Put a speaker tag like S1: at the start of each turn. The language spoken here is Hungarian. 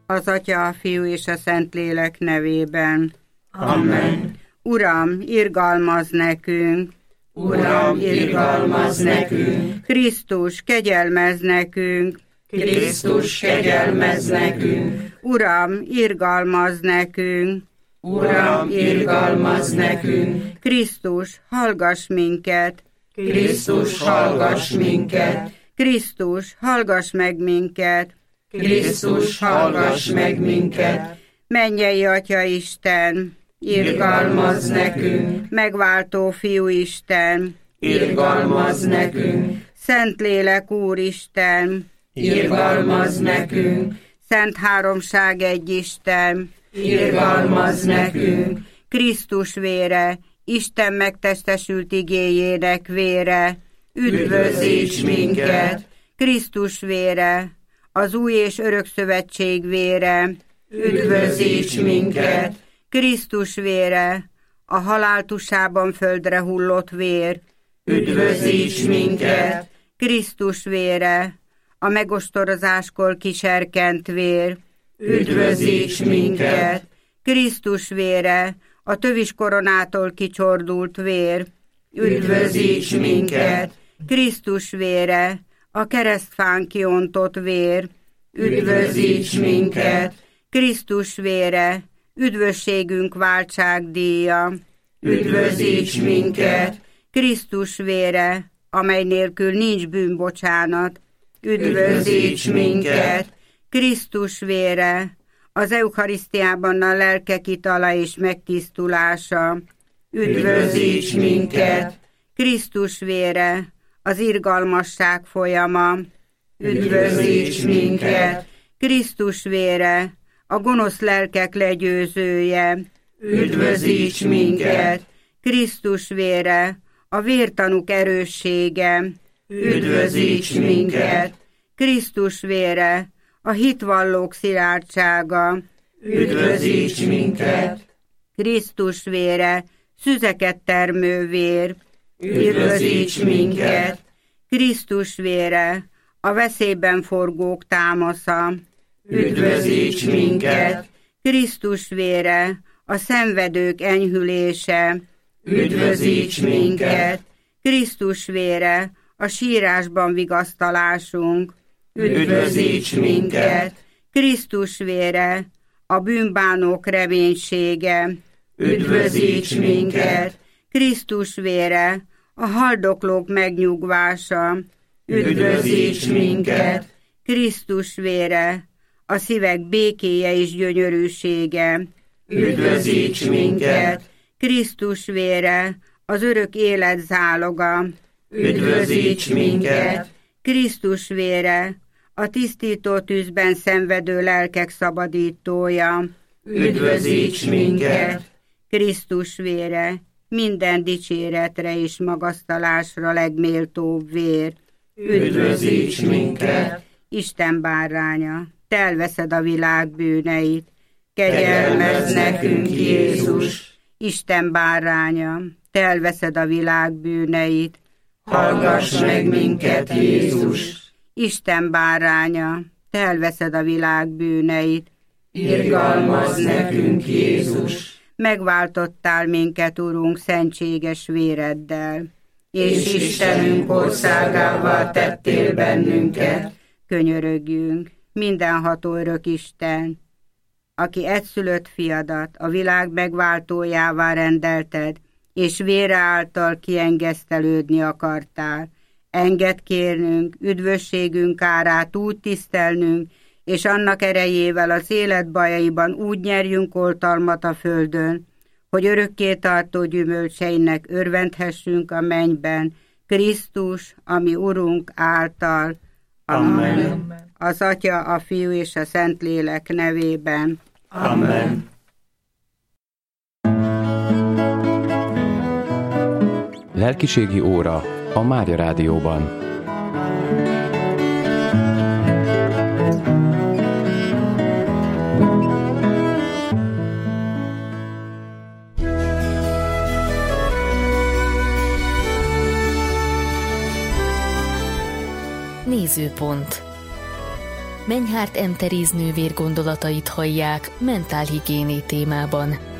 S1: Az Atya, a Fiú és a Szentlélek nevében.
S2: Amen.
S1: Uram, irgalmazz nekünk!
S2: Uram, irgalmazz nekünk!
S1: Krisztus, kegyelmezz nekünk!
S2: Krisztus, kegyelmezz nekünk!
S1: Uram, irgalmazz nekünk!
S2: Uram, irgalmazz nekünk!
S1: Krisztus, hallgass minket!
S2: Krisztus, hallgass minket!
S1: Krisztus, hallgass meg minket!
S2: Krisztus, hallgass meg minket!
S1: Mennyei Atya Isten,
S2: irgalmazz nekünk!
S1: Megváltó Fiú Isten,
S2: irgalmazz nekünk!
S1: Szentlélek Úristen,
S2: irgalmazz nekünk!
S1: Szent Háromság egy Isten,
S2: irgalmazz nekünk!
S1: Krisztus vére, Isten megtestesült igéjének vére,
S2: üdvözíts minket!
S1: Krisztus vére, az új és örök szövetség vére,
S2: üdvözíts minket!
S1: Krisztus vére, a halál tusában földre hullott vér,
S2: üdvözíts minket!
S1: Krisztus vére, a megostorozáskor kiserkent vér,
S2: üdvözíts minket!
S1: Krisztus vére, a tövis koronától kicsordult vér,
S2: üdvözíts minket!
S1: Krisztus vére, a keresztfán kiontott vér,
S2: üdvözíts minket!
S1: Krisztus vére, üdvösségünk váltságdíja,
S2: üdvözíts minket!
S1: Krisztus vére, amely nélkül nincs bűnbocsánat,
S2: üdvözíts minket!
S1: Krisztus vére, az eucharisztiában a lelkek itala és megtisztulása,
S2: üdvözíts minket!
S1: Krisztus vére, az irgalmasság folyama,
S2: üdvözíts minket!
S1: Krisztus vére, a gonosz lelkek legyőzője,
S2: üdvözíts minket!
S1: Krisztus vére, a vértanúk erőssége,
S2: üdvözíts minket!
S1: Krisztus vére, a hitvallók szilárdsága,
S2: üdvözíts minket!
S1: Krisztus vére, szüzeket termő vér,
S2: üdvözíts minket!
S1: Krisztus vére, a veszélyben forgók támasza,
S2: üdvözíts minket!
S1: Krisztus vére, a szenvedők enyhülése,
S2: üdvözíts minket!
S1: Krisztus vére, a sírásban vigasztalásunk,
S2: üdvözíts minket!
S1: Krisztus vére, a bűnbánók reménysége,
S2: üdvözíts minket!
S1: Krisztus vére, a haldoklók megnyugvása,
S2: üdvözíts minket!
S1: Krisztus vére, a szívek békéje és gyönyörűsége,
S2: üdvözíts minket!
S1: Krisztus vére, az örök élet záloga,
S2: üdvözíts minket!
S1: Krisztus vére, a tisztító tűzben szenvedő lelkek szabadítója,
S2: üdvözíts minket!
S1: Krisztus vére, minden dicséretre és magasztalásra legméltóbb vér,
S2: üdvözíts minket!
S1: Isten báránya, te elveszed a világ bűneit,
S2: kegyelmezz nekünk, Jézus!
S1: Isten báránya, te elveszed a világ bűneit,
S2: hallgass meg minket, Jézus!
S1: Isten báránya, te elveszed a világ bűneit,
S2: irgalmazz nekünk, Jézus!
S1: Megváltottál minket, Urunk, szentséges véreddel,
S2: és Istenünk országává tettél bennünket.
S1: Könyörögjünk, mindenható örök Isten, aki egyszülött fiadat a világ megváltójává rendelted, és vére által kiengesztelődni akartál. Engedd kérnünk, üdvösségünk árát úgy tisztelnünk, és annak erejével az élet bajaiban úgy nyerjünk oltalmat a földön, hogy örökké tartó gyümölcseinek örvendhessünk a mennyben, Krisztus, ami Urunk által.
S2: Amen.
S1: Az Atya, a Fiú és a Szentlélek nevében.
S2: Amen.
S3: Lelkiségi óra a Mária Rádióban.
S4: Nézőpont. Menyhárt M. Teréz nővér gondolatait hallják mentálhigiéné témában.